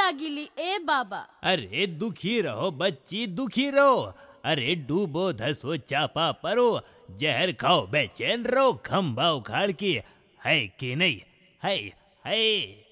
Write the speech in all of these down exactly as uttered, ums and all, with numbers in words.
लागिली ए बाबा। अरे दुखी रहो बच्ची, दुखी रहो। अरे डूबो धसो चापा परो, जहर खाओ बेचैन रहो, खंभा उखाड़ की है कि नहीं है है।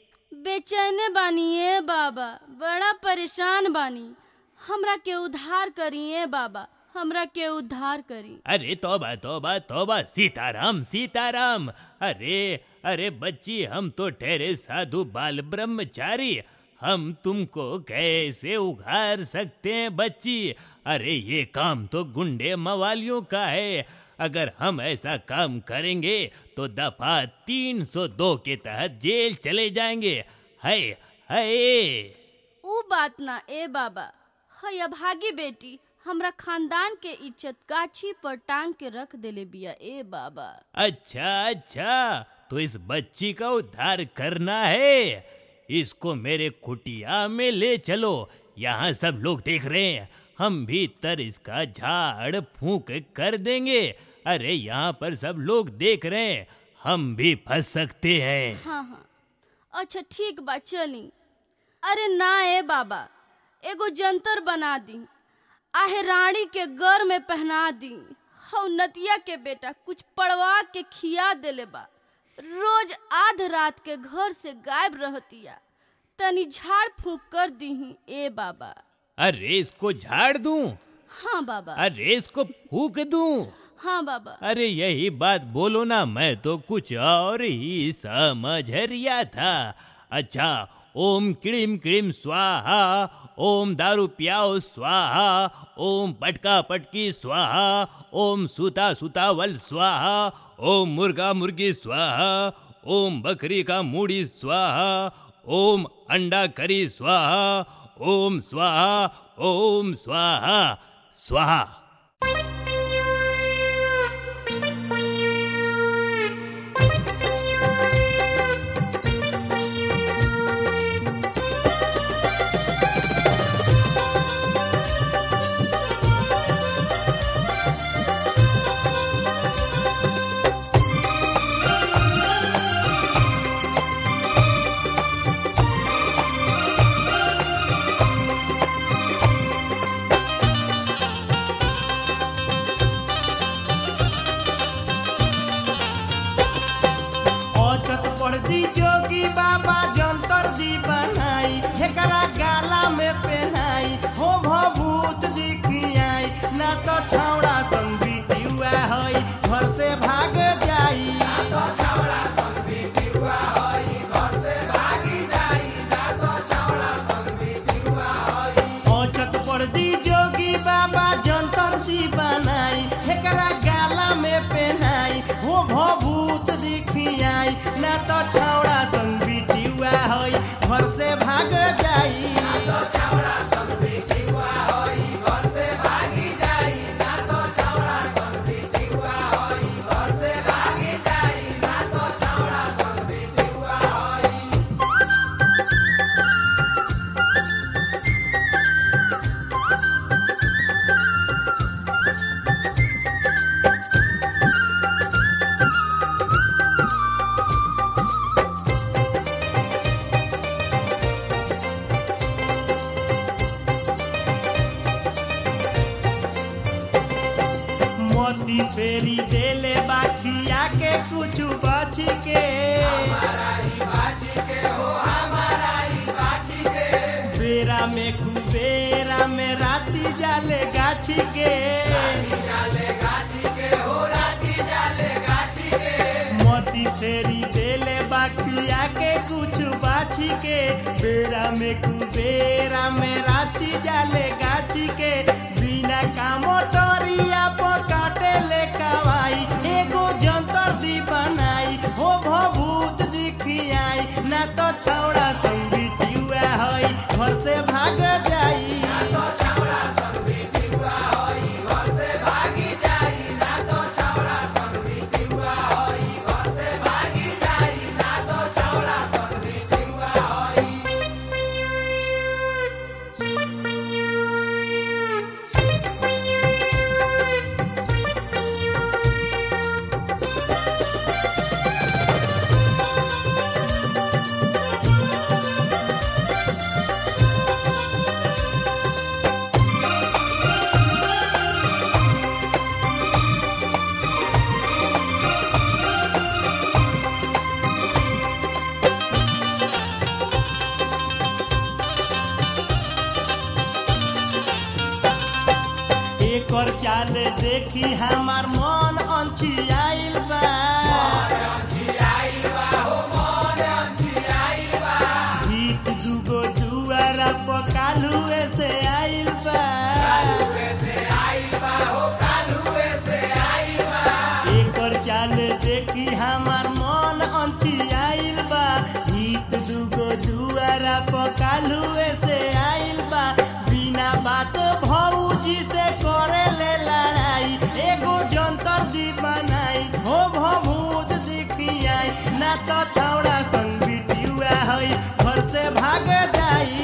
बेचैने बानी ए बाबा, बड़ा परेशान बानी, हमरा के उद्धार करी ए बाबा, हमरा के उद्धार करी। अरे तौबा तौबा तौबा, सीताराम सीताराम। अरे अरे बच्ची, हम तो ठहरे साधु बाल ब्रह्मचारी, हम तुमको कैसे उघार सकते हैं बच्ची। अरे ये काम तो गुंडे मवालियों का है, अगर हम ऐसा काम करेंगे तो दफा तीन सौ दो के तहत जेल चले जाएंगे। है है। ऊ बात ना ए बाबा, है अभागी बेटी हमरा खानदान के इज्जत गाछी पर टांग के रख देले बिया ए बाबा। अच्छा अच्छा, तो इस बच्ची का उद्धार करना है, इसको मेरे कुटिया में ले चलो, यहाँ सब लोग देख रहे हैं, हम भीतर इसका झाड़ फूंक कर देंगे। अरे यहाँ पर सब लोग देख रहे हैं, हम भी फंस सकते हैं। हाँ हाँ, अच्छा ठीक बा चली। अरे ना ए बाबा, एगो जंतर बना दी, आहे रानी के गर में पहना दी, हौ नतिया के बेटा कुछ पड़वा के खिया देले बा, रोज आध रात के घर से गायब रहतिया, तनी झाड़ फूंक कर दीही ए बाबा। अरे इसको झाड़ दूं? हाँ बाबा। अरे इसको फूंक दूं? हाँ बाबा। अरे यही बात बोलो ना, मैं तो कुछ और ही समझ रिया था। अच्छा, ओम क्लीम क्लीम स्वाहा, ओम दारू पियाओ स्वाहा, ओम पटका पटकी स्वाहा, ओम सूता सुतावल स्वाहा, ओम मुर्गा मुर्गी स्वाहा, ओम बकरी का मूड़ी स्वाहा, ओम अंडा करी स्वाहा, ओम स्वाहा ओम स्वाहा स्वाहा। फेरी देले बाखिया के कुछ बाछी के, हमारा ही बाछी के हो, हमारा ही बाछी के, बेरा में कुबेरा में राती जाले गाछी के, राती जाले गाछी के हो, राती जाले गाछी के, मोती फेरी देले बाखिया के कुछ बाछी के, बेरा में कुबेरा में राती जाले गाछी के, बिना कामो टोरिया पकाटे ले कवाई, एगो जंतर दी बनाई, हो भभूत दिखियाई, ना तो छौड़ा संग बिटिया होई घर से भाग जाई, ना तो छौड़ा संग बिटिया होई घर से भागी जाई, ना तो छौड़ा संग बिटिया होई घर से भागी जाई, ना तो छौड़ा संग बिटिया होई। एकर चाल देखी हमार मन अंचियाइल बा गीत दुगो दुआरा पकालू से आइल बा एकर चाल देखी हमार मन अंचियाइल बा गीत दुगो दुआरा पकालू से आइल बा बिना बात भौजी से करे ले लड़ाई एगो जंतर दी बनाई हो भभूत दिखियाई ना तो छौड़ा संग बिटिया हई घर से भाग जाई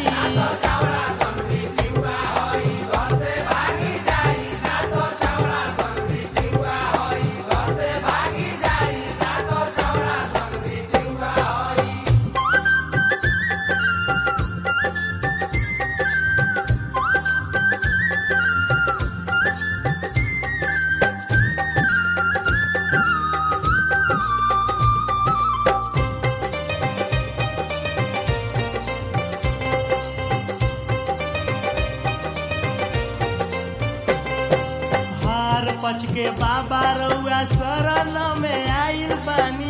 पच के बाबा रउआ शरण में आइल बानी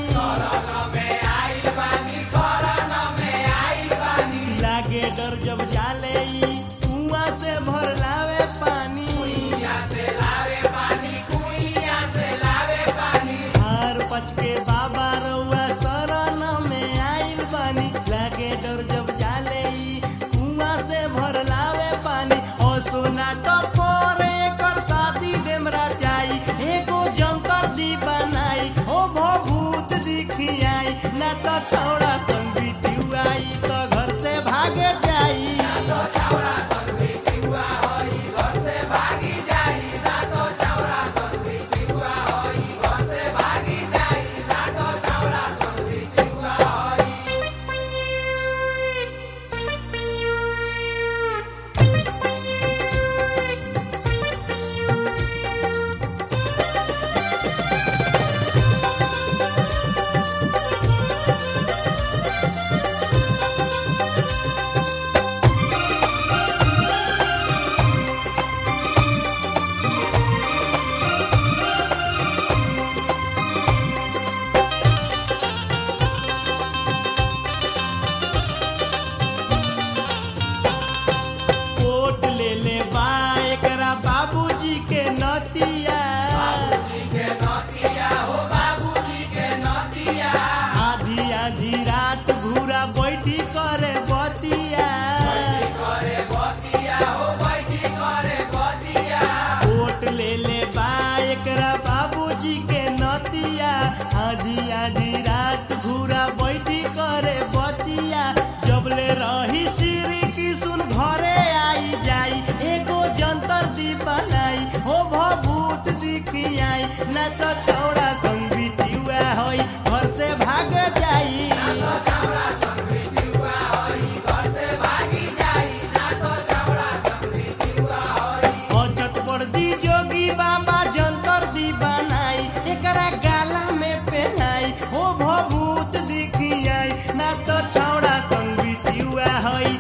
लागे डर जब जाले ई कुआं से भर लावे पानी हार पच के बाबा रउआ शरण में आइल बानी लागे डर जब जाले ई कुआं से भर लावे पानी ओ सोना तो करे कर शादी देमरा जाई एगो जंतर दी बनाई ओ भभूत दिखियाई ना तो छौड़ा संग बिटियाई तो घर से भाग जाई कोट ले ले बा एकरा बाबूजी के नतिया आधी आधी रात घूरा बैठी करे बतिया कोट ले ले बा एकरा बाबूजी के नतिया आधी आधी रात घूरा बैठी करे बतिया जबले रही श्री किशुन घरे आई जाई एगो जंतर दी बनाई हो भभूत दिखियाई ना तो छौड़ा संग बिटिया होई घर से भाग जाई औजत पर दी जोगी बाबा जंतर दी बनाई एकरा गाला में पहनाई हो भभूत दिखियाई ना तो छौड़ा संग बिटिया होई